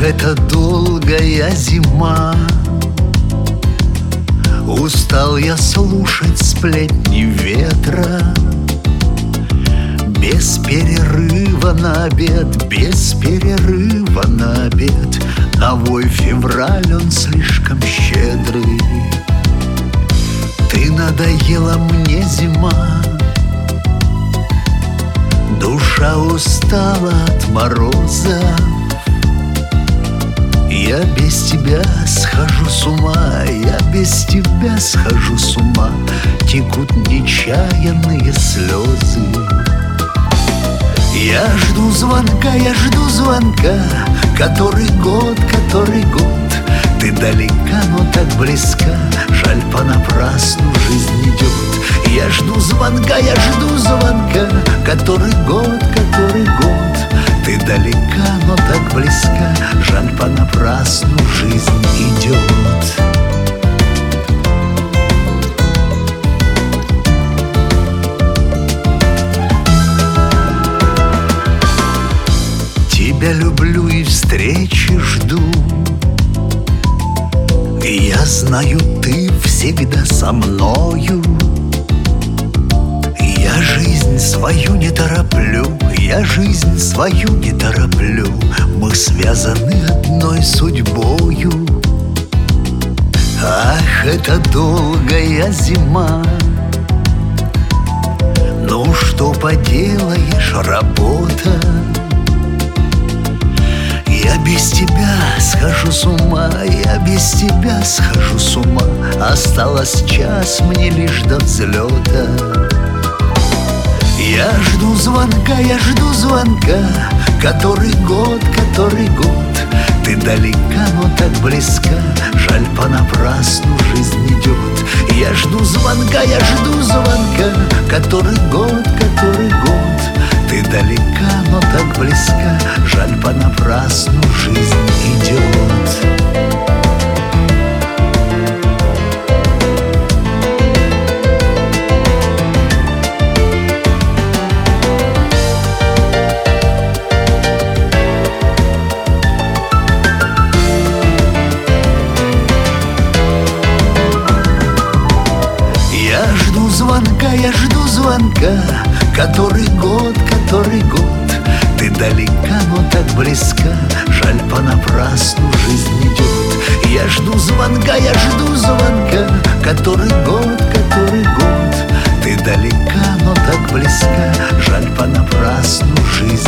это долгая зима. Устал я слушать сплетни ветра. Без перерыва на обед, без перерыва на обед. Новой февраль, он слишком щедрый. Ты надоела мне, зима. Душа устала от мороза. Я без тебя схожу с ума, я без тебя схожу с ума. Текут нечаянные слезы. Я жду звонка, который год. Ты далека, но так близка, жаль, понапрасну жизнь идет. Я жду звонка, который год. Ты далека, но так близка, жаль, понапрасну жизнь идет. Тебя люблю и встречи жду. И я знаю, ты всегда со мною. Я жизнь свою не тороплю, я жизнь свою не тороплю. Мы связаны одной судьбою. Ах, это долгая зима. Ну что поделаешь, работа. Я без тебя схожу с ума, я без тебя схожу с ума. Осталось час мне лишь до взлета. Я жду звонка, который год. Ты далека, но так близка, жаль, понапрасну жизнь идет. Я жду звонка, который год. Ты далека, но так близка, жаль, понапрасну жизнь идет. Я жду звонка, который год. Ты далека, но так близка, жаль, понапрасну жизнь идет. Я жду звонка, который год. Ты далека, но так близка, жаль, понапрасну жизнь